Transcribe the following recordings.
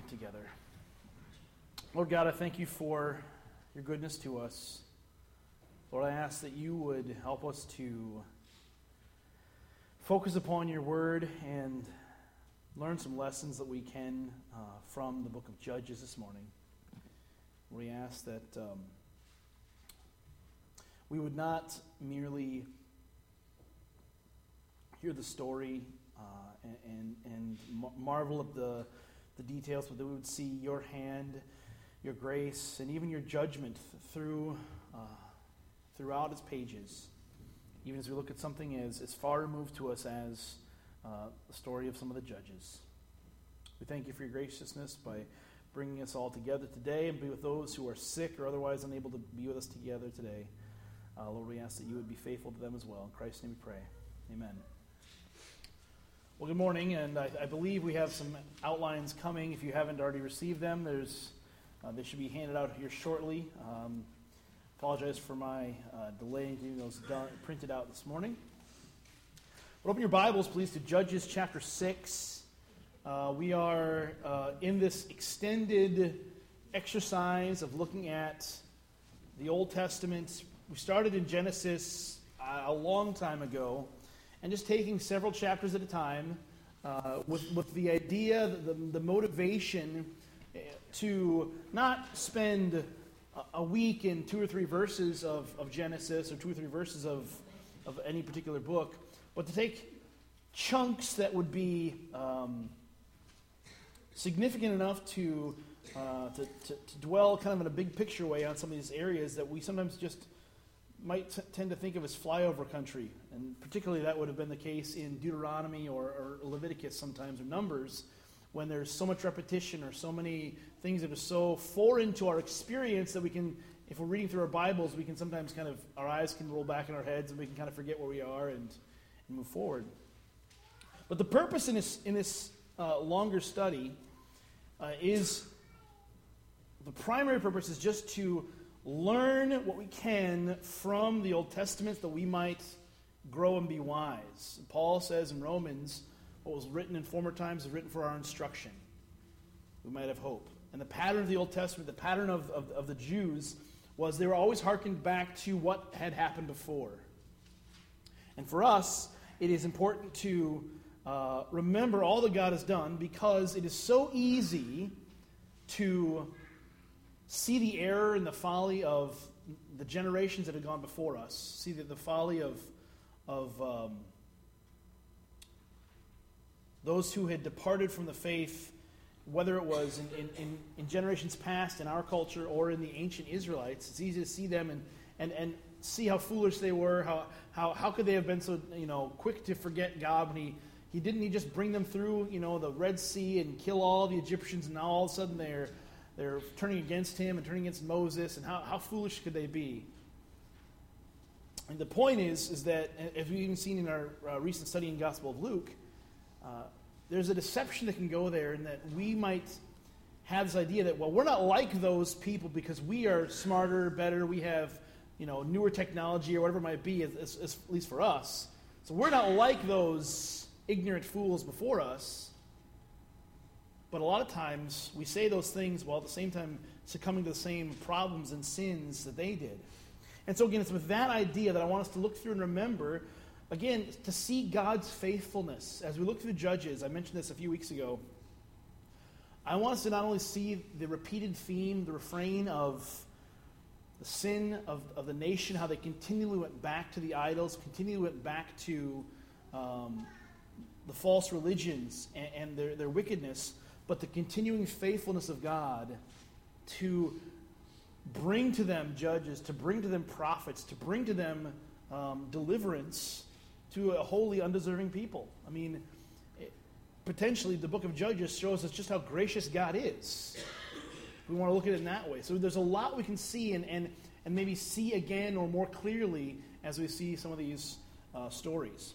together. Lord God, I thank you for your goodness to us. Lord, I ask that you would help us to focus upon your word and learn some lessons that we can from the book of Judges this morning. We ask that we would not merely hear the story and marvel at the details, but that we would see your hand, your grace, and even your judgment throughout its pages, even as we look at something as far removed to us as the story of some of the judges. We thank you for your graciousness by bringing us all together today, and be with those who are sick or otherwise unable to be with us together today. Lord, we ask that you would be faithful to them as well. In Christ's name we pray. Amen. Well, good morning, and I believe we have some outlines coming. If you haven't already received them, they should be handed out here shortly. Apologize for my delay in getting those printed out this morning. But open your Bibles, please, to Judges chapter 6. We are in this extended exercise of looking at the Old Testament. We started in Genesis a long time ago, and just taking several chapters at a time with the idea, the motivation to not spend a week in 2 or 3 verses of Genesis or 2 or 3 verses of any particular book, but to take chunks that would be significant enough to dwell kind of in a big picture way on some of these areas that we sometimes just might tend to think of as flyover country. And particularly that would have been the case in Deuteronomy or Leviticus sometimes, or Numbers, when there's so much repetition or so many things that are so foreign to our experience that we can, if we're reading through our Bibles, we can sometimes kind of, our eyes can roll back in our heads and we can kind of forget where we are and move forward. But the purpose in this longer study is, the primary purpose is just to learn what we can from the Old Testament that we might grow and be wise. Paul says in Romans, what was written in former times is written for our instruction. We might have hope. And the pattern of the Old Testament, the pattern of the Jews, was they were always hearkened back to what had happened before. And for us, it is important to remember all that God has done, because it is so easy to see the error and the folly of the generations that had gone before us. See the folly of those who had departed from the faith, whether it was in generations past in our culture or in the ancient Israelites. It's easy to see them and see how foolish they were. How could they have been so quick to forget God when He didn't just bring them through the Red Sea and kill all the Egyptians, and now all of a sudden they're turning against Him and turning against Moses, and how foolish could they be? And the point is that, as we've even seen in our recent study in Gospel of Luke, there's a deception that can go there, and that we might have this idea that, well, we're not like those people because we are smarter, better, we have newer technology or whatever it might be, at least for us. So we're not like those ignorant fools before us. But a lot of times we say those things while at the same time succumbing to the same problems and sins that they did. And so again, it's with that idea that I want us to look through and remember, again, to see God's faithfulness. As we look through Judges, I mentioned this a few weeks ago, I want us to not only see the repeated theme, the refrain of the sin of the nation, how they continually went back to the idols, continually went back to the false religions and their wickedness, but the continuing faithfulness of God to bring to them judges, to bring to them prophets, to bring to them deliverance to a wholly undeserving people. I mean, potentially the book of Judges shows us just how gracious God is. We want to look at it in that way. So there's a lot we can see and maybe see again or more clearly as we see some of these stories.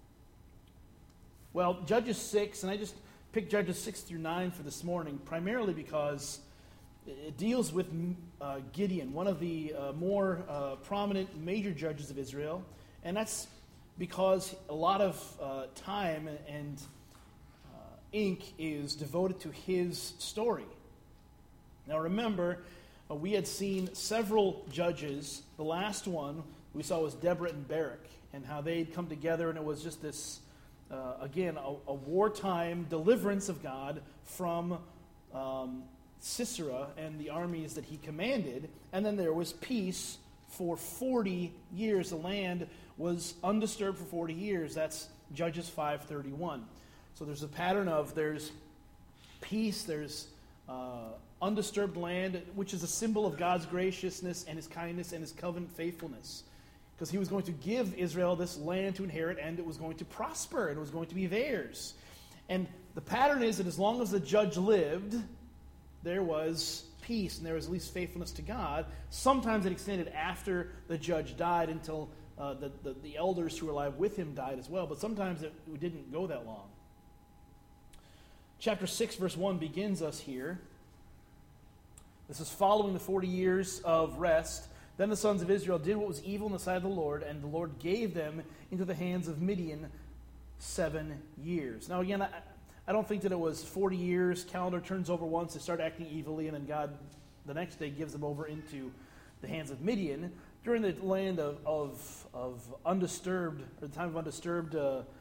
Well, Judges 6, and I just picked Judges 6 through 9 for this morning, primarily because it deals with Gideon, one of the more prominent major judges of Israel, and that's because a lot of time and ink is devoted to his story. Now remember, we had seen several judges. The last one we saw was Deborah and Barak, and how they'd come together, and it was just this, again, a wartime deliverance of God from Sisera and the armies that he commanded. And then there was peace for 40 years. The land was undisturbed for 40 years. That's Judges 5:31. So there's a pattern of there's peace, there's undisturbed land, which is a symbol of God's graciousness and his kindness and his covenant faithfulness. Because he was going to give Israel this land to inherit, and it was going to prosper, and it was going to be theirs. And the pattern is that as long as the judge lived, there was peace, and there was at least faithfulness to God. Sometimes it extended after the judge died until the elders who were alive with him died as well, but sometimes it didn't go that long. Chapter 6, verse 1 begins us here. This is following the 40 years of rest. Then the sons of Israel did what was evil in the sight of the Lord, and the Lord gave them into the hands of Midian 7 years. Now again, I don't think that it was 40 years, calendar turns over once, they start acting evilly, and then God the next day gives them over into the hands of Midian. During the land of undisturbed, or the time of undisturbed,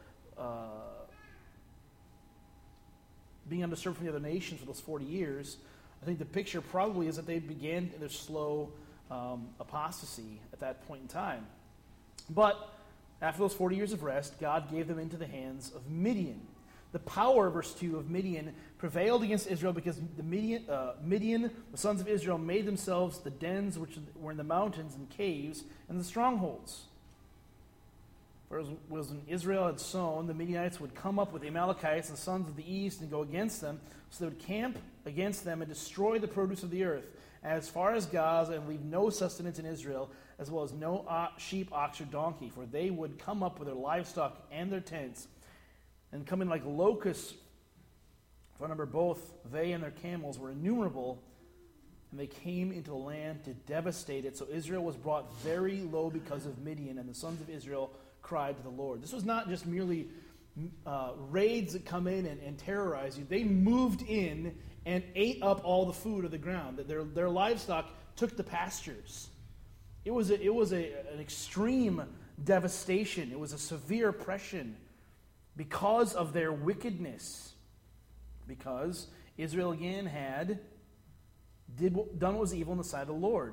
being undisturbed from the other nations for those 40 years, I think the picture probably is that they began their slow apostasy at that point in time. But after those 40 years of rest, God gave them into the hands of Midian. The power, verse 2, of Midian prevailed against Israel because the Midian, the sons of Israel, made themselves the dens which were in the mountains and caves and the strongholds. For as when Israel had sown, the Midianites would come up with the Amalekites and the sons of the east and go against them, so they would camp against them and destroy the produce of the earth, as far as Gaza, and leave no sustenance in Israel, as well as no sheep, ox, or donkey. For they would come up with their livestock and their tents, and come in like locusts. For number both they and their camels were innumerable, and they came into the land to devastate it. So Israel was brought very low because of Midian, and the sons of Israel cried to the Lord. This was not just merely raids that come in and terrorize you. They moved in and ate up all the food of the ground. Their livestock took the pastures. It was an extreme devastation. It was a severe oppression because of their wickedness. Because Israel again had done what was evil in the sight of the Lord.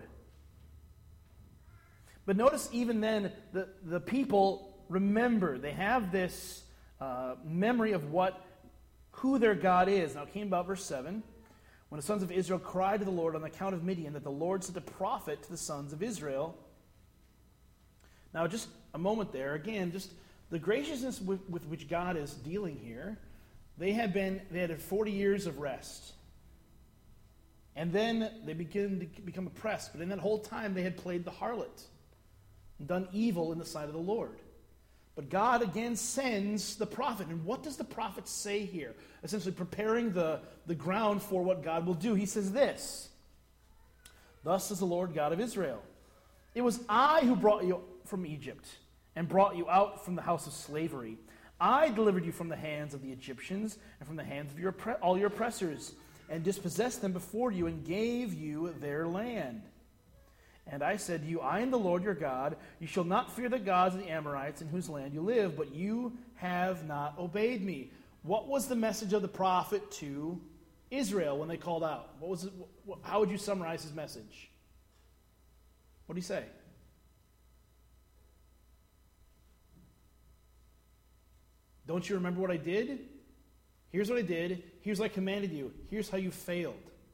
But notice even then, the people remember. They have this memory of who their God is. Now it came about verse 7. When the sons of Israel cried to the Lord on the account of Midian, that the Lord sent a prophet to the sons of Israel. Now just a moment there. Again, just the graciousness with which God is dealing here. They had had 40 years of rest. And then they begin to become oppressed. But in that whole time, they had played the harlot and done evil in the sight of the Lord. But God again sends the prophet. And what does the prophet say here? Essentially preparing the ground for what God will do. He says this: "Thus says the Lord God of Israel, it was I who brought you from Egypt and brought you out from the house of slavery. I delivered you from the hands of the Egyptians and from the hands of all your oppressors, and dispossessed them before you and gave you their land. And I said to you, I am the Lord your God. You shall not fear the gods of the Amorites in whose land you live, but you have not obeyed me." What was the message of the prophet to Israel when they called out? What was it? How would you summarize his message? What did he say? Don't you remember what I did? Here's what I did. Here's what I commanded you. Here's how you failed.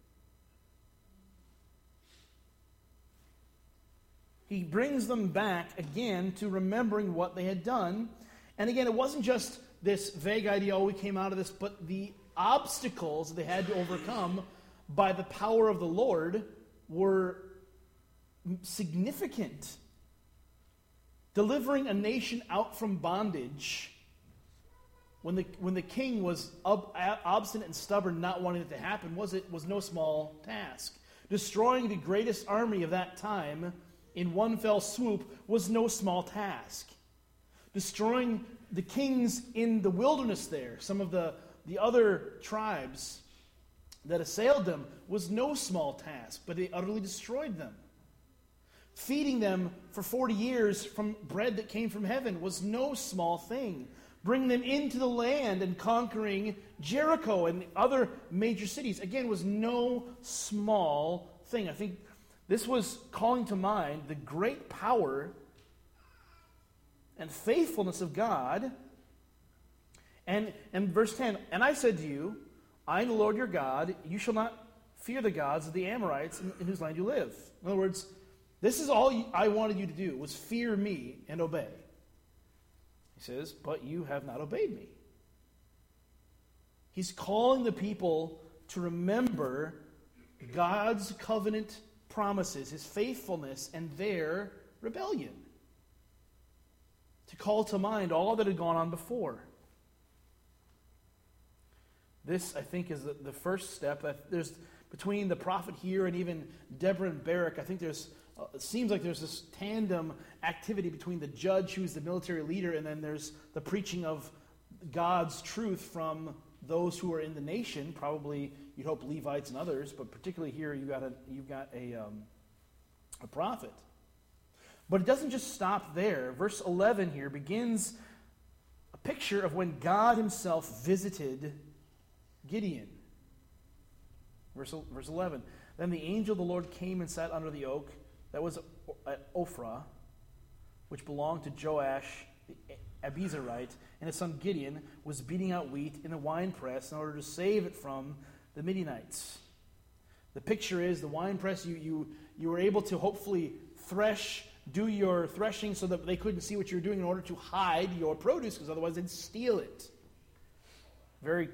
He brings them back again to remembering what they had done. And again, it wasn't just this vague idea, we came out of this, but the obstacles they had to overcome by the power of the Lord were significant. Delivering a nation out from bondage when the king was obstinate and stubborn, not wanting it to happen, was no small task. Destroying the greatest army of that time in one fell swoop was no small task. Destroying the kings in the wilderness there, some of the the other tribes that assailed them was no small task, but they utterly destroyed them. Feeding them for 40 years from bread that came from heaven was no small thing. Bringing them into the land and conquering Jericho and other major cities, again, was no small thing. I think this was calling to mind the great power and faithfulness of God. And verse 10, and I said to you, I am the Lord your God, you shall not fear the gods of the Amorites in whose land you live. In other words, this is all I wanted you to do, was fear me and obey. He says, but you have not obeyed me. He's calling the people to remember God's covenant promises, his faithfulness, and their rebellion. To call to mind all that had gone on before. This, I think, is the first step. There's between the prophet here and even Deborah and Barak, I think it seems like there's this tandem activity between the judge, who's the military leader, and then there's the preaching of God's truth from those who are in the nation. Probably, you'd hope, Levites and others, but particularly here you've got a prophet. But it doesn't just stop there. Verse 11 here begins a picture of when God himself visited Gideon. Verse 11. Then the angel of the Lord came and sat under the oak that was at Ophrah, which belonged to Joash the Abiezrite, and his son Gideon was beating out wheat in a winepress in order to save it from the Midianites. The picture is the winepress, you were able to hopefully do your threshing so that they couldn't see what you were doing in order to hide your produce, because otherwise they'd steal it. Very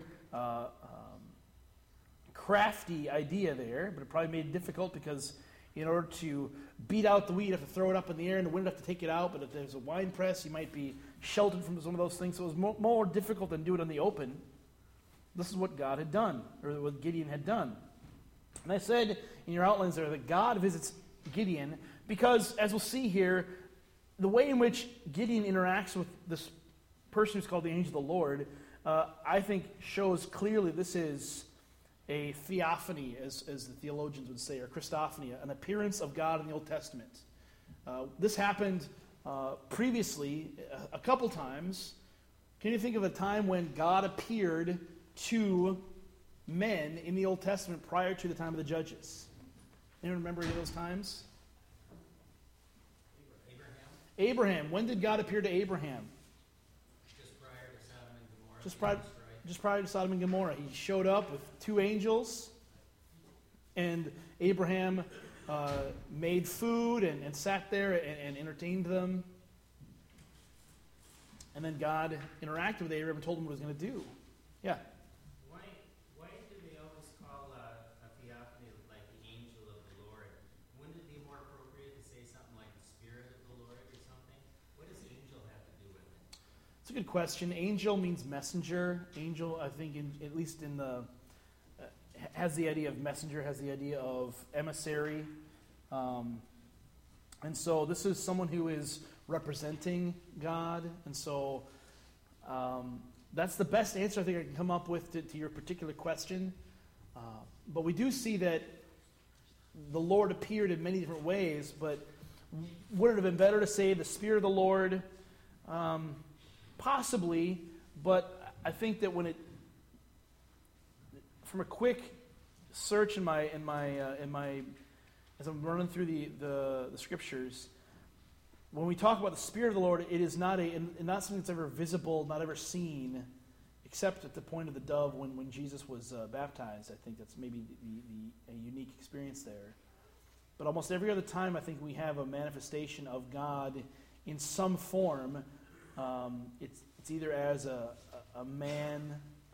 crafty idea there, but it probably made it difficult because in order to beat out the wheat, you have to throw it up in the air and the wind have to take it out. But if there's a wine press, you might be sheltered from some of those things. So it was more difficult than do it in the open. This is what God had done, or what Gideon had done. And I said in your outlines there that God visits Gideon because, as we'll see here, the way in which Gideon interacts with this person who's called the angel of the Lord, I think shows clearly this is a theophany, as the theologians would say, or Christophany, an appearance of God in the Old Testament. This happened previously a couple times. Can you think of a time when God appeared to men in the Old Testament prior to the time of the Judges? Anyone remember any of those times? Abraham. When did God appear to Abraham? Just prior to Sodom and Gomorrah. Just prior to Sodom and Gomorrah. He showed up with two angels, and Abraham made food and sat there and entertained them. And then God interacted with Abraham and told him what he was going to do. Yeah. Why do they always call a theophany like the angel of the Lord? Wouldn't it be more appropriate to say something like the Spirit of the Lord or something? What does angel have to do with it? It's a good question. Angel means messenger. Angel, I think, at least in the has the idea of messenger, has the idea of emissary. And so this is someone who is representing God. And so that's the best answer I think I can come up with to your particular question. But we do see that the Lord appeared in many different ways. But would it have been better to say the Spirit of the Lord? Possibly. But I think that from a quick search in my as I'm running through the scriptures, when we talk about the Spirit of the Lord, it is not something that's ever visible, not ever seen, except at the point of the dove when Jesus was baptized. I think that's maybe a unique experience there. But almost every other time, I think we have a manifestation of God in some form. It's either as a man,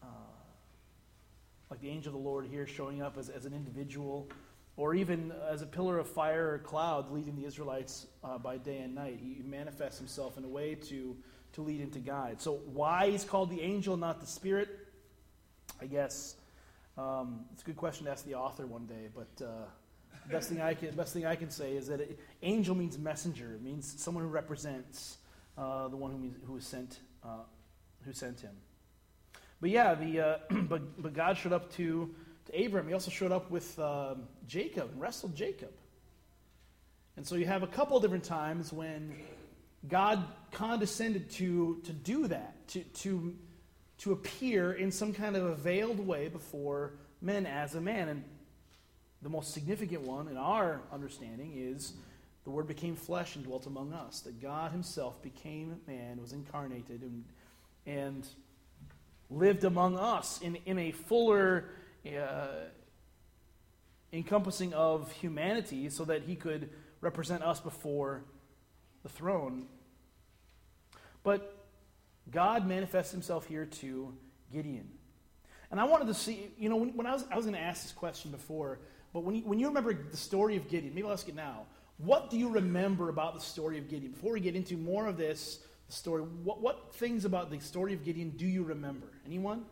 like the angel of the Lord here showing up as an individual, or even as a pillar of fire or cloud leading the Israelites by day and night. He manifests himself in a way to lead and to guide. So why he's called the angel, not the Spirit? I guess it's a good question to ask the author one day. But the best thing I can say is that angel means messenger. It means someone who represents the one who sent him. But yeah, but God showed up to Abraham. He also showed up with Jacob and wrestled Jacob. And so you have a couple different times when God condescended to do that, to appear in some kind of a veiled way before men as a man. And the most significant one in our understanding is the Word became flesh and dwelt among us. That God himself became man, was incarnated, and lived among us in a fuller encompassing of humanity so that he could represent us before the throne. But God manifests himself here to Gideon. And I wanted to see, when I was going to ask this question before, but when you remember the story of Gideon, maybe I'll ask it now. What do you remember about the story of Gideon? Before we get into more of this story, what things about the story of Gideon do you remember? Anyone?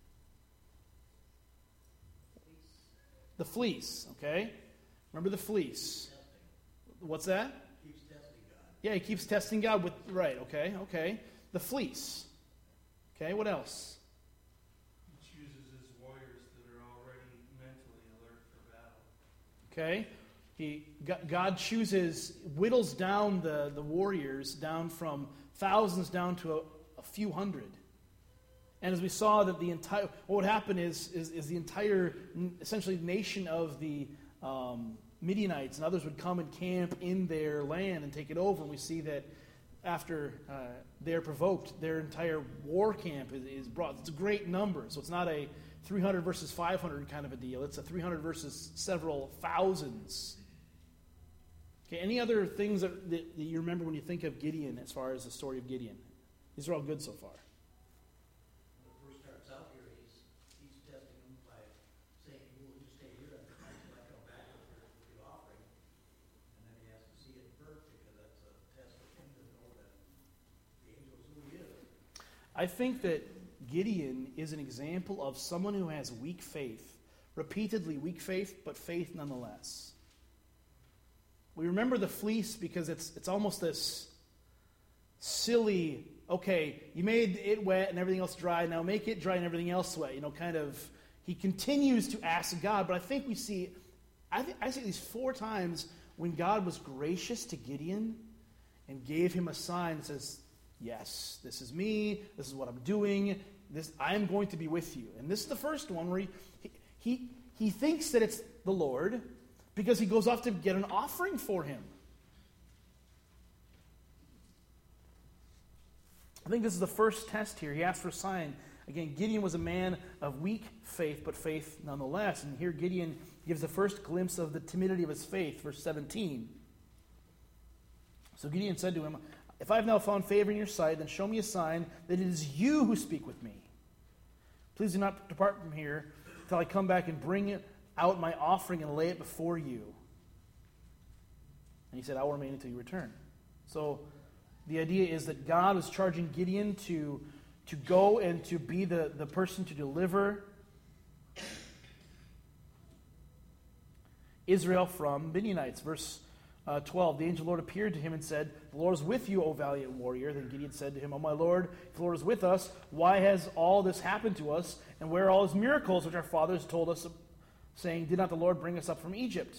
The fleece, okay? Remember the fleece. What's that? Keeps testing God. Yeah, he keeps testing God with, right, okay. The fleece. Okay, what else? He chooses his warriors that are already mentally alert for battle. Okay. God whittles down the warriors down from thousands down to a few hundred. And as we saw that what would happen is the entire, essentially, nation of the Midianites and others would come and camp in their land and take it over. And we see that after they're provoked, their entire war camp is brought. It's a great number. So it's not a 300 versus 500 kind of a deal. It's a 300 versus several thousands. Okay, any other things that you remember when you think of Gideon as far as the story of Gideon? These are all good so far. When it first starts out here, he's testing them by saying, "Will you stay here until I come back with the offering?" And then he has to see it birth because that's a test for him to know that the angel is who he is. I think that Gideon is an example of someone who has weak faith, repeatedly weak faith, but faith nonetheless. We remember the fleece because it's almost this silly, okay, you made it wet and everything else dry, now make it dry and everything else wet. He continues to ask God, but I think I see at least 4 times when God was gracious to Gideon and gave him a sign that says, yes, this is me, this is what I'm doing, I am going to be with you. And this is the first one where he thinks that it's the Lord, because he goes off to get an offering for him. I think this is the first test here. He asked for a sign. Again, Gideon was a man of weak faith, but faith nonetheless. And here Gideon gives the first glimpse of the timidity of his faith, verse 17. So Gideon said to him, "If I have now found favor in your sight, then show me a sign that it is you who speak with me. Please do not depart from here until I come back and bring out my offering and lay it before you." And he said, "I will remain until you return." So the idea is that God was charging Gideon to go and to be the person to deliver Israel from Midianites. Verse 12, the angel of the Lord appeared to him and said, "The Lord is with you, O valiant warrior." Then Gideon said to him, "O my Lord, if the Lord is with us, why has all this happened to us? And where are all his miracles which our fathers told us, saying, did not the Lord bring us up from Egypt?"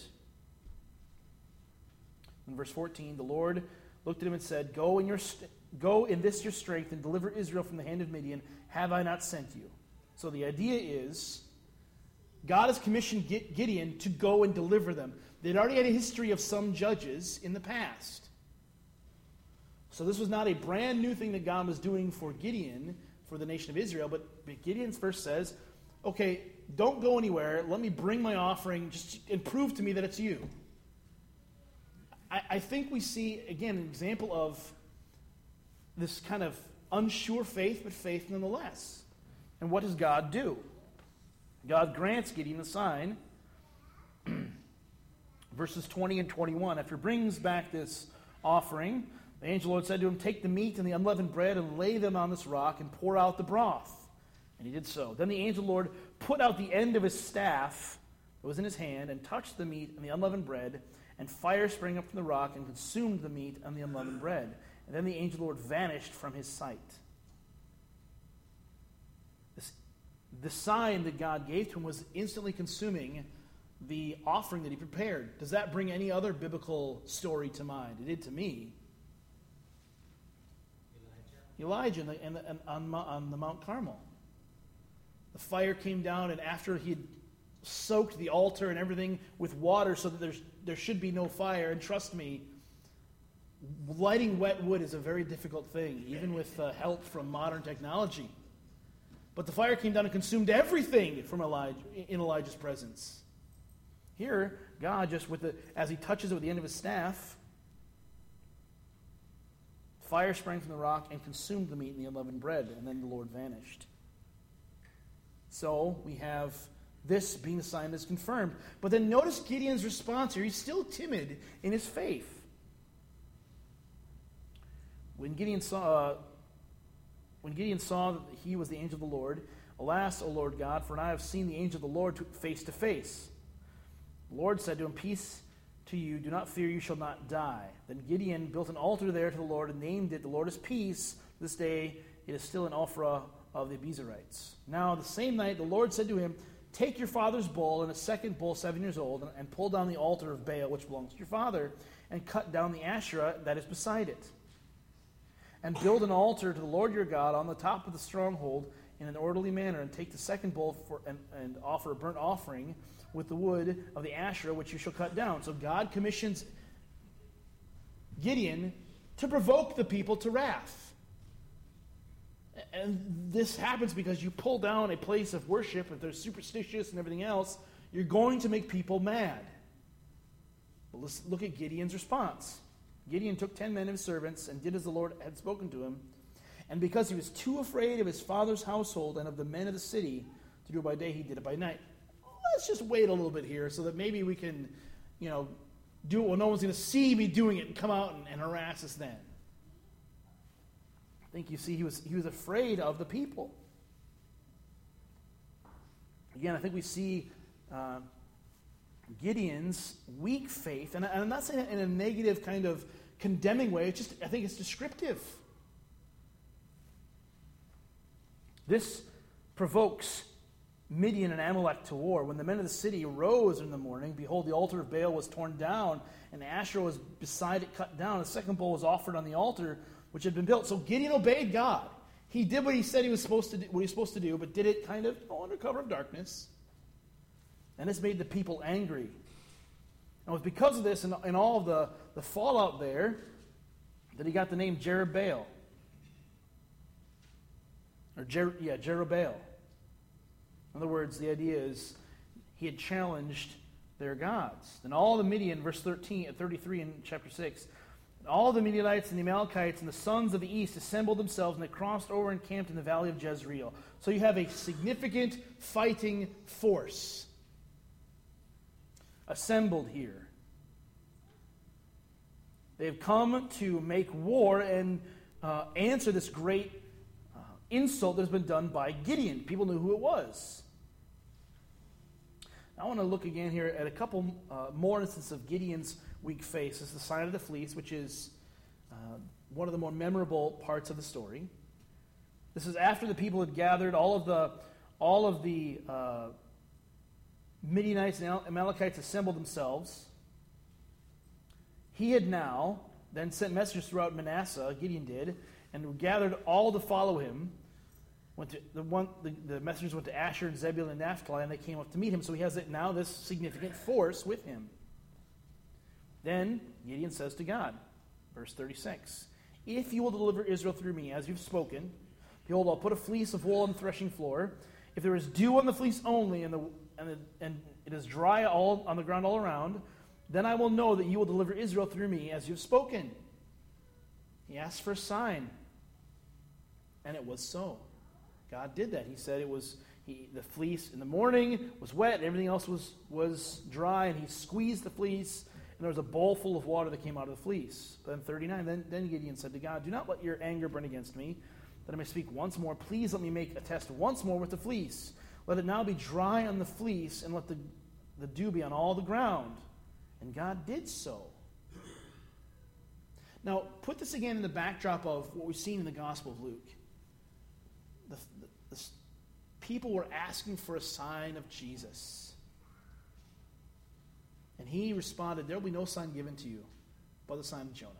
In verse 14, the Lord looked at him and said, Go in this your strength and deliver Israel from the hand of Midian. Have I not sent you?" So the idea is, God has commissioned Gideon to go and deliver them. They'd already had a history of some judges in the past. So this was not a brand new thing that God was doing for Gideon, for the nation of Israel, but Gideon's verse says, okay, don't go anywhere. Let me bring my offering and prove to me that it's you. I think we see, again, an example of this kind of unsure faith, but faith nonetheless. And what does God do? God grants Gideon a sign. Verses 20 and 21. After he brings back this offering, the angel of the Lord said to him, "Take the meat and the unleavened bread and lay them on this rock and pour out the broth." And he did so. Then the angel of the Lord put out the end of his staff that was in his hand and touched the meat and the unleavened bread, and fire sprang up from the rock and consumed the meat and the unleavened bread. And then the angel of the Lord vanished from his sight. the sign that God gave to him was instantly consuming the offering that he prepared. Does that bring any other biblical story to mind? It did to me. Elijah on the Mount Carmel. The fire came down, and after he had soaked the altar and everything with water so that there should be no fire, and trust me, lighting wet wood is a very difficult thing, even with help from modern technology. But the fire came down and consumed everything from in Elijah's presence. Here, God just as he touches it with the end of his staff, fire sprang from the rock and consumed the meat and the unleavened bread, and then the Lord vanished. So we have this being the sign that's confirmed. But then notice Gideon's response here. He's still timid in his faith. When Gideon saw that he was the angel of the Lord, "Alas, O Lord God, for I have seen the angel of the Lord face to face." The Lord said to him, "Peace to you, do not fear, you shall not die." Then Gideon built an altar there to the Lord and named it, "The Lord is Peace." This day it is still an Ophrah of the Abiezrites. Now the same night the Lord said to him, "Take your father's bull and a second bull 7 years old, and pull down the altar of Baal which belongs to your father, and cut down the Asherah that is beside it. And build an altar to the Lord your God on the top of the stronghold in an orderly manner, and take the second bull and offer a burnt offering with the wood of the Asherah which you shall cut down." So God commissions Gideon to provoke the people to wrath. And this happens because you pull down a place of worship, if they're superstitious and everything else, you're going to make people mad. But let's look at Gideon's response. Gideon took 10 men of his servants and did as the Lord had spoken to him. And because he was too afraid of his father's household and of the men of the city to do it by day, he did it by night. Let's just wait a little bit here so that maybe we can, do it when no one's going to see me doing it and come out and harass us then. I think you see he was afraid of the people. Again, I think we see Gideon's weak faith, and I'm not saying it in a negative kind of condemning way, I think it's descriptive. This provokes Midian and Amalek to war. When the men of the city rose in the morning, behold, the altar of Baal was torn down, and Asherah was beside it cut down. A second bull was offered on the altar which had been built. So Gideon obeyed God. He did what he said he was supposed to do, but did it kind of under cover of darkness. And this made the people angry. And it was because of this and all of the fallout there that he got the name Jerubbaal. Or Jerubbaal. In other words, the idea is he had challenged their gods. Then all the Midian, verse 33 in chapter 6, all the Midianites and the Amalekites and the sons of the east assembled themselves, and they crossed over and camped in the valley of Jezreel. So you have a significant fighting force assembled here. They've come to make war and answer this great insult that has been done by Gideon. People knew who it was. I want to look again here at a couple more instances of Gideon's weak face. This is the sign of the fleece, which is one of the more memorable parts of the story. This is after the people had gathered. All of the Midianites and Amalekites assembled themselves. He had now then sent messengers throughout Manasseh, Gideon did, and gathered all to follow him. The messengers went to Asher and Zebulun and Naphtali, and they came up to meet him. So he has now this significant force with him. Then Gideon says to God, verse 36, "If you will deliver Israel through me, as you've spoken, behold, I'll put a fleece of wool on the threshing floor. If there is dew on the fleece only, and it is dry all on the ground all around, then I will know that you will deliver Israel through me, as you've spoken." He asked for a sign, and it was so. God did that. He said the fleece in the morning was wet, and everything else was dry, and he squeezed the fleece, and there was a bowl full of water that came out of the fleece. Then 39, then Gideon said to God, "Do not let your anger burn against me, that I may speak once more. Please let me make a test once more with the fleece. Let it now be dry on the fleece, and let the dew be on all the ground." And God did so. Now, put this again in the backdrop of what we've seen in the Gospel of Luke. people were asking for a sign of Jesus. And he responded, there will be no sign given to you but the sign of Jonah.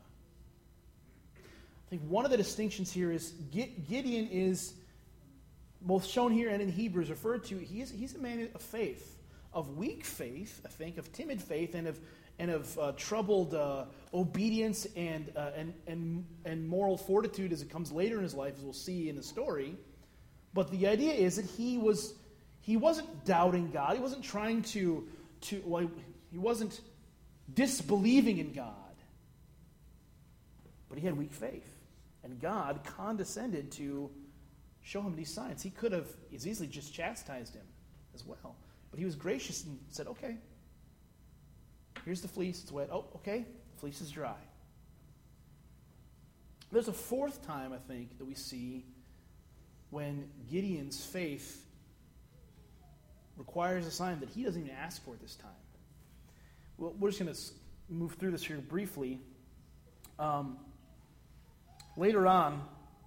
I think one of the distinctions here is Gideon is, both shown here and in Hebrews, referred to, he's a man of faith, of weak faith, I think, of timid faith, and of troubled obedience and moral fortitude as it comes later in his life, as we'll see in the story. But the idea is that he wasn't doubting God. He wasn't trying he wasn't disbelieving in God. But he had weak faith. And God condescended to show him these signs. He could have as easily just chastised him as well. But he was gracious and said, okay, here's the fleece. It's wet. Oh, okay, the fleece is dry. There's a fourth time, I think, that we see when Gideon's faith requires a sign that he doesn't even ask for this time. Well, we're just going to move through this here briefly. Later on,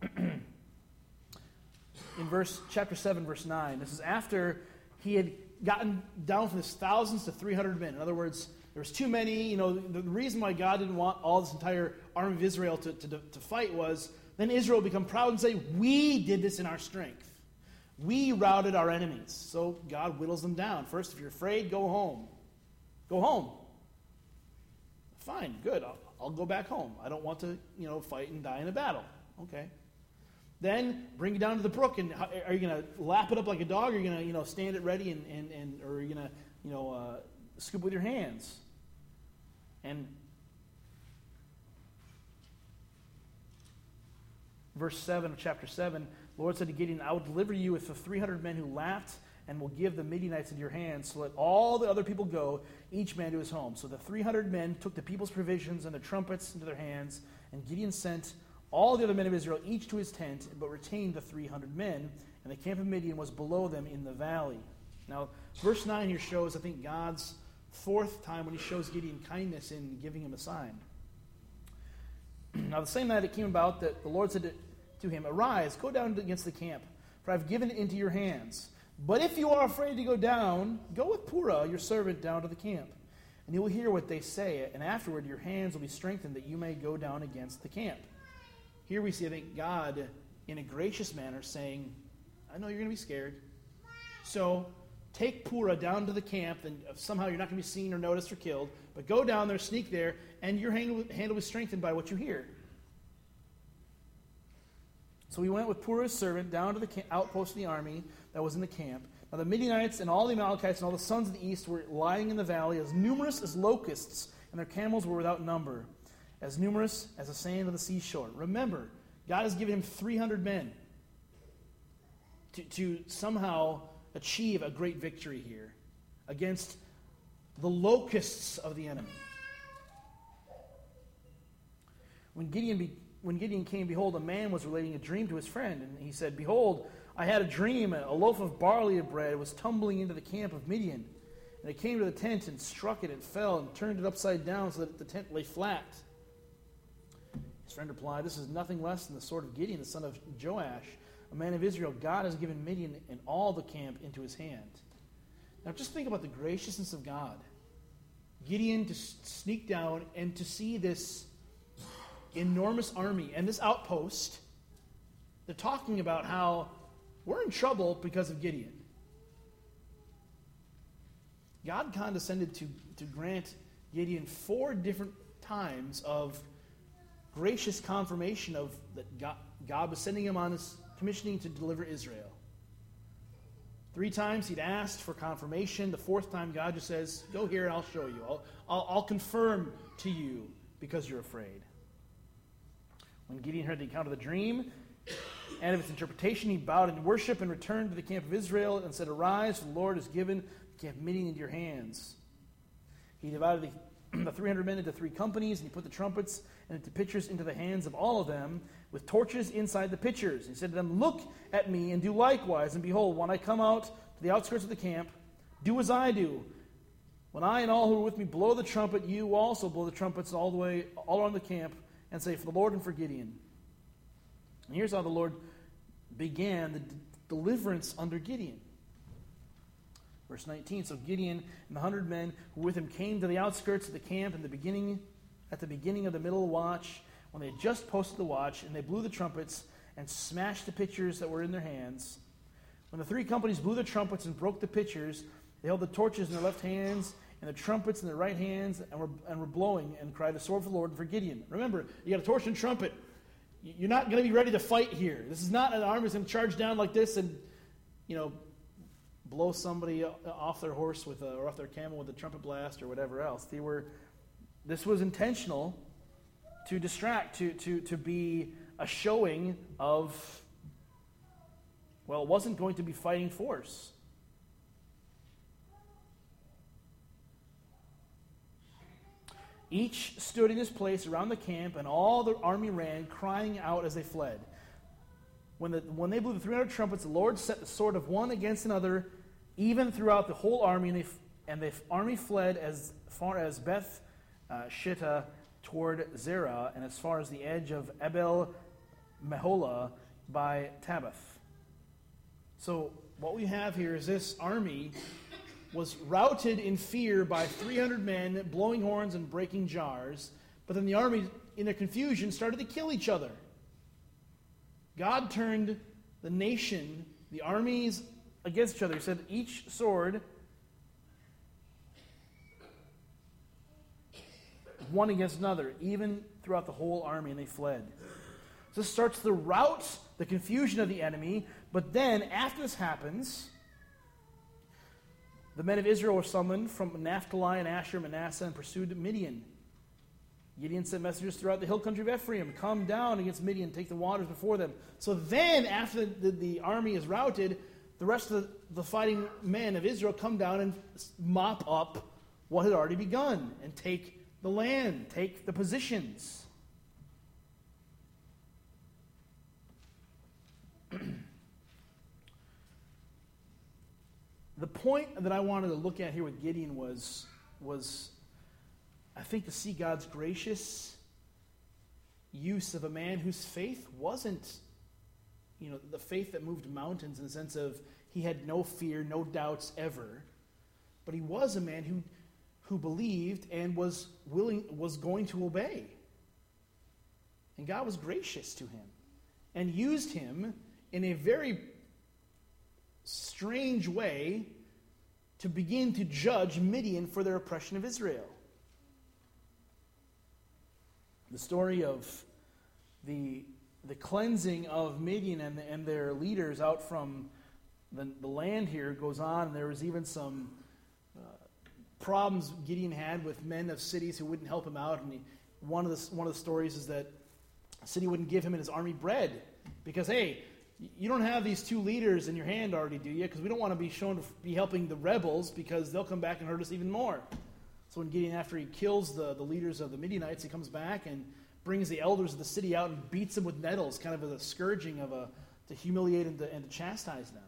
in chapter 7, verse 9, this is after he had gotten down from his thousands to 300 men. In other words, there was too many. The reason why God didn't want all this entire army of Israel to fight was then Israel would become proud and say, we did this in our strength. We routed our enemies. So God whittles them down. First, if you're afraid, go home. Go home. Fine, good. I'll go back home. I don't want to, fight and die in a battle. Okay. Then bring you down to the brook, and are you going to lap it up like a dog, or are you going to, stand it ready, or are you going to, scoop with your hands? And verse 7 of chapter 7, the Lord said to Gideon, I will deliver you with the 300 men who lapped, and will give the Midianites into your hands. So let all the other people go, each man to his home. So the 300 men took the people's provisions and the trumpets into their hands, and Gideon sent all the other men of Israel, each to his tent, but retained the 300 men, and the camp of Midian was below them in the valley. Now, verse 9 here shows, I think, God's fourth time when he shows Gideon kindness in giving him a sign. Now, the same night it came about that the Lord said to him, Arise, go down against the camp, for I have given it into your hands. But if you are afraid to go down, go with Purah, your servant, down to the camp. And you will hear what they say, and afterward your hands will be strengthened that you may go down against the camp. Here we see, I think, God, in a gracious manner, saying, I know you're going to be scared. So take Purah down to the camp, and somehow you're not going to be seen or noticed or killed. But go down there, sneak there, and your hand will be strengthened by what you hear. So he went with Purah's servant down to the outpost of the army that was in the camp. Now the Midianites and all the Amalekites and all the sons of the east were lying in the valley, as numerous as locusts, and their camels were without number, as numerous as the sand of the seashore. Remember, God has given him 300 men to somehow achieve a great victory here against the locusts of the enemy. When Gideon came, behold, a man was relating a dream to his friend, and he said, Behold, I had a dream, a loaf of barley bread was tumbling into the camp of Midian. And it came to the tent and struck it and fell and turned it upside down so that the tent lay flat. His friend replied, This is nothing less than the sword of Gideon, the son of Joash, a man of Israel. God has given Midian and all the camp into his hand. Now just think about the graciousness of God. Gideon to sneak down and to see this enormous army and this outpost. They're talking about how we're in trouble because of Gideon. God condescended to grant Gideon 4 different times of gracious confirmation of that God was sending him on his commissioning to deliver Israel. 3 times he'd asked for confirmation. The 4th time God just says, Go here and I'll show you. I'll confirm to you because you're afraid. When Gideon heard the account of the dream and of its interpretation, he bowed in worship and returned to the camp of Israel and said, Arise, for the Lord has given the camp of Midian into your hands. He divided the 300 men into 3 companies, and he put the trumpets and the pitchers into the hands of all of them, with torches inside the pitchers. He said to them, Look at me and do likewise, and behold, when I come out to the outskirts of the camp, do as I do. When I and all who are with me blow the trumpet, you also blow the trumpets all around the camp, and say, For the Lord and for Gideon. And here's how the Lord began deliverance under Gideon. Verse 19, so Gideon and the 100 men who were with him came to the outskirts of the camp at the beginning of the middle watch, when they had just posted the watch, and they blew the trumpets and smashed the pitchers that were in their hands. When the 3 companies blew their trumpets and broke the pitchers, they held the torches in their left hands and the trumpets in their right hands, and were blowing and cried, the sword for the Lord and for Gideon. Remember, you got a torch and trumpet. You're not going to be ready to fight here. This is not an army that's going to charge down like this and, blow somebody off their horse or off their camel with a trumpet blast or whatever else. This was intentional to distract, to be a showing of, it wasn't going to be fighting force. Each stood in his place around the camp, and all the army ran, crying out as they fled. When they blew the 300 trumpets, the Lord set the sword of one against another, even throughout the whole army, and the army fled as far as Beth Shittah toward Zerah, and as far as the edge of Abel Meholah by Tabbath. So what we have here is this army was routed in fear by 300 men blowing horns and breaking jars, but then the army, in their confusion, started to kill each other. God turned the nation, the armies, against each other. He said each sword one against another, even throughout the whole army, and they fled. So this starts to rout the confusion of the enemy, but then, after this happens, the men of Israel were summoned from Naphtali and Asher, Manasseh, and pursued Midian. Gideon sent messengers throughout the hill country of Ephraim, come down against Midian, take the waters before them. So then, after the army is routed, the rest of the fighting men of Israel come down and mop up what had already begun and take the land, take the positions. The point that I wanted to look at here with Gideon was I think to see God's gracious use of a man whose faith wasn't, the faith that moved mountains in the sense of he had no fear, no doubts ever. But he was a man who believed and was going to obey. And God was gracious to him and used him in a very strange way to begin to judge Midian for their oppression of Israel. The story of the cleansing of Midian and their leaders out from the land here goes on. And there was even some problems Gideon had with men of cities who wouldn't help him out. And one of the stories is that a city wouldn't give him and his army bread because, hey, you don't have these 2 leaders in your hand already, do you? Because we don't want to be shown to be helping the rebels because they'll come back and hurt us even more. So when Gideon, after he kills the leaders of the Midianites, he comes back and brings the elders of the city out and beats them with nettles, kind of as a scourging to humiliate and to chastise them.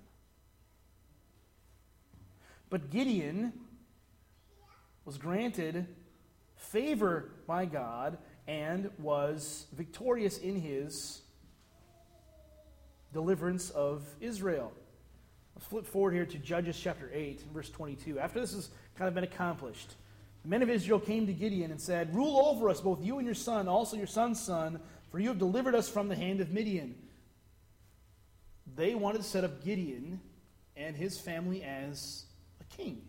But Gideon was granted favor by God and was victorious in his deliverance of Israel. Let's flip forward here to Judges chapter 8, verse 22. After this has kind of been accomplished, the men of Israel came to Gideon and said, rule over us, both you and your son, also your son's son, for you have delivered us from the hand of Midian. They wanted to set up Gideon and his family as a king.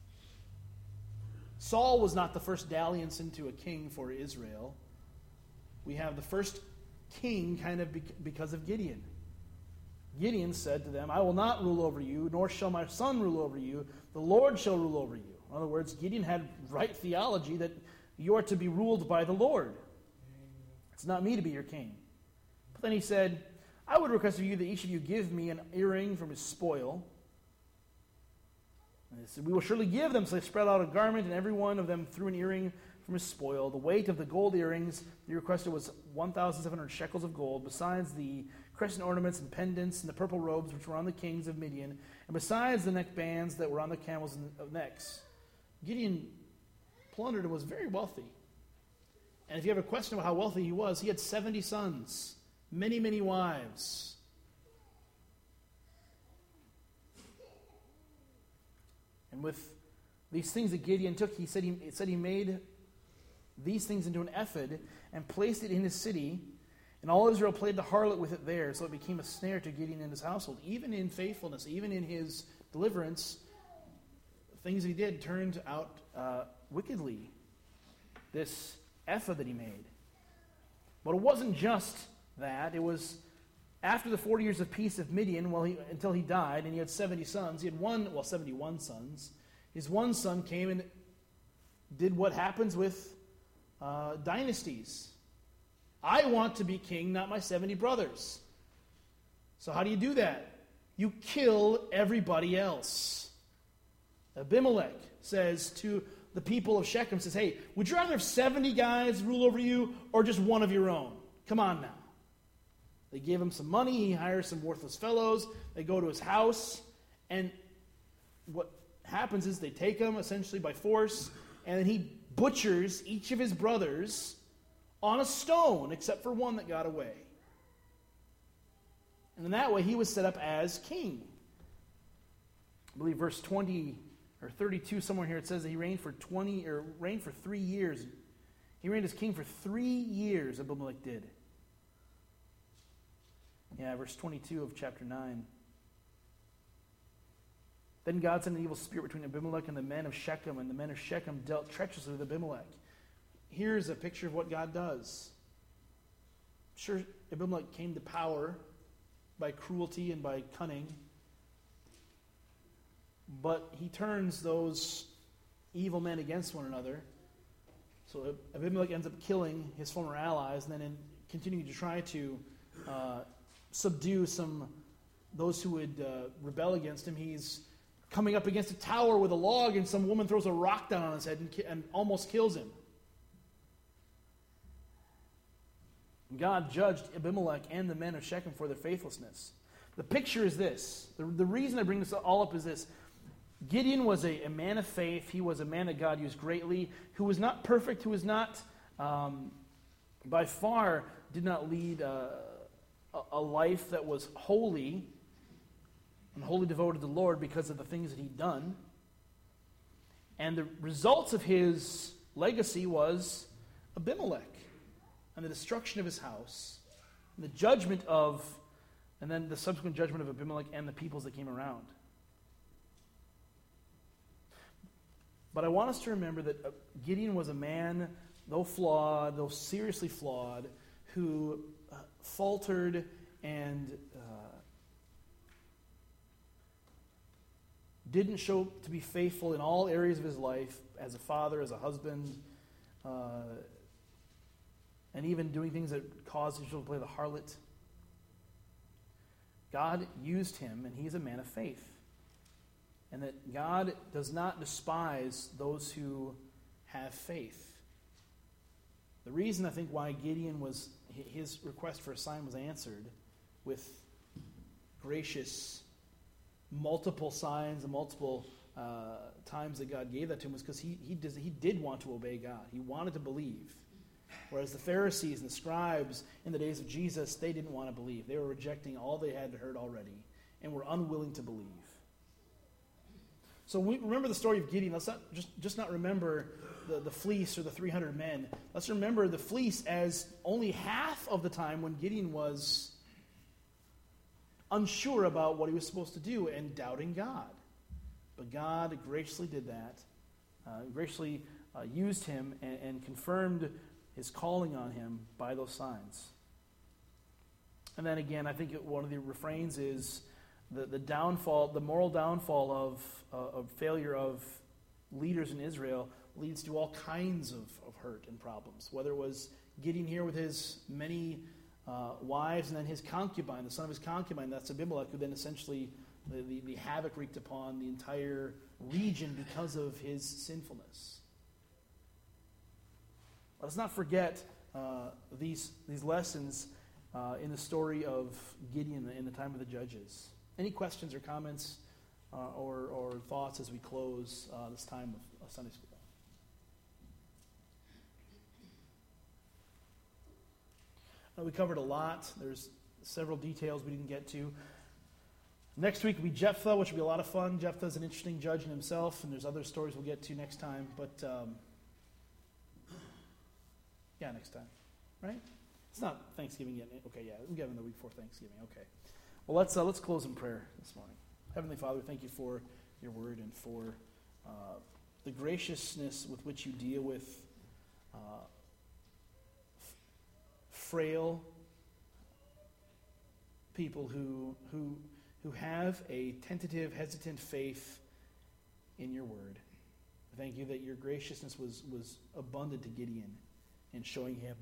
Saul was not the first dalliance into a king for Israel. We have the first king kind of because of Gideon. Gideon said to them, I will not rule over you, nor shall my son rule over you. The Lord shall rule over you. In other words, Gideon had right theology that you are to be ruled by the Lord. It's not me to be your king. But then he said, I would request of you that each of you give me an earring from his spoil. And they said, we will surely give them. So they spread out a garment, and every one of them threw an earring from his spoil. The weight of the gold earrings they requested was 1,700 shekels of gold, besides the crescent ornaments and pendants and the purple robes which were on the kings of Midian, and besides the neck bands that were on the camels' necks. Gideon plundered and was very wealthy. And if you have a question about how wealthy he was, he had 70 sons, many, many wives. And with these things that Gideon took, it said he made these things into an ephod and placed it in his city, and all Israel played the harlot with it there, so it became a snare to Gideon and his household. Even in faithfulness, even in his deliverance, things he did turned out wickedly. This ephod that he made. But it wasn't just that. It was after the 40 years of peace of Midian, until he died, and he had 70 sons. He had 71 sons. His one son came and did what happens with dynasties. I want to be king, not my 70 brothers. So how do you do that? You kill everybody else. Abimelech says to the people of Shechem, says, hey, would you rather have 70 guys rule over you or just one of your own? Come on now. They give him some money. He hires some worthless fellows. They go to his house. And what happens is they take him essentially by force, and then he butchers each of his brothers on a stone, except for one that got away. And in that way, he was set up as king. I believe verse 20 or 32 somewhere here, it says that he reigned for 3 years. He reigned as king for 3 years, Abimelech did. Yeah, verse 22 of chapter 9. Then God sent an evil spirit between Abimelech and the men of Shechem, and the men of Shechem dealt treacherously with Abimelech. Here's a picture of what God does. Sure, Abimelech came to power by cruelty and by cunning, but he turns those evil men against one another. So Abimelech ends up killing his former allies, and then continuing to try to subdue those who would rebel against him. He's coming up against a tower with a log, and some woman throws a rock down on his head and almost kills him. God judged Abimelech and the men of Shechem for their faithlessness. The picture is this. The reason I bring this all up is this. Gideon was a man of faith. He was a man that God used greatly, who was not perfect, who was not, by far, did not lead a life that was holy and wholly devoted to the Lord because of the things that he'd done. And the results of his legacy was Abimelech and the destruction of his house, and and then the subsequent judgment of Abimelech and the peoples that came around. But I want us to remember that Gideon was a man, though flawed, though seriously flawed, who faltered and didn't show to be faithful in all areas of his life, as a father, as a husband, and even doing things that caused Israel to play the harlot. God used him, and he's a man of faith. And that God does not despise those who have faith. The reason I think why his request for a sign was answered with gracious multiple signs and multiple times that God gave that to him was because he did want to obey God. He wanted to believe. Whereas the Pharisees and the scribes in the days of Jesus, they didn't want to believe. They were rejecting all they had heard already and were unwilling to believe. So we remember the story of Gideon. Let's not just not remember the fleece or the 300 men. Let's remember the fleece as only half of the time when Gideon was unsure about what he was supposed to do and doubting God. But God graciously did that, graciously used him and confirmed his calling on him by those signs. And then again, I think one of the refrains is the downfall, the moral downfall of failure of leaders in Israel leads to all kinds of hurt and problems. Whether it was Gideon here with his many wives, and then his concubine, the son of his concubine, that's Abimelech, who then essentially the havoc wreaked upon the entire region because of his sinfulness. Let us not forget these lessons in the story of Gideon in the time of the Judges. Any questions or comments or thoughts as we close this time of Sunday school? We covered a lot. There's several details we didn't get to. Next week will be Jephthah, which will be a lot of fun. Jephthah's an interesting judge in himself, and there's other stories we'll get to next time. But, next time. Right? It's not Thanksgiving yet. Okay, yeah, we'll get in the week before Thanksgiving. Okay. Well, let's close in prayer this morning. Heavenly Father, thank you for your word and for the graciousness with which you deal with frail people who have a tentative, hesitant faith in your word. Thank you that your graciousness was abundant to Gideon in showing him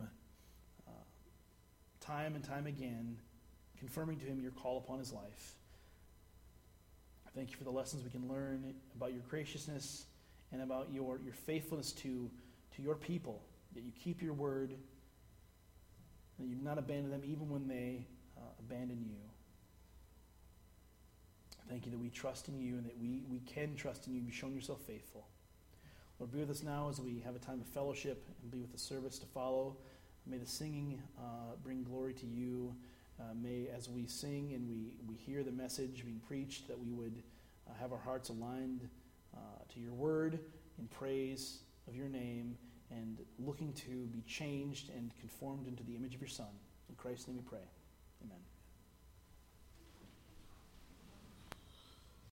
time and time again, confirming to him your call upon his life. I thank you for the lessons we can learn about your graciousness and about your faithfulness to your people, that you keep your word, that you do not abandon them even when they abandon you. Thank you that we trust in you and that we can trust in you. You've shown yourself faithful. Lord, be with us now as we have a time of fellowship and be with the service to follow. May the singing bring glory to you. May, as we sing and we hear the message being preached, that we would have our hearts aligned to your word in praise of your name and looking to be changed and conformed into the image of your Son. In Christ's name we pray. Amen.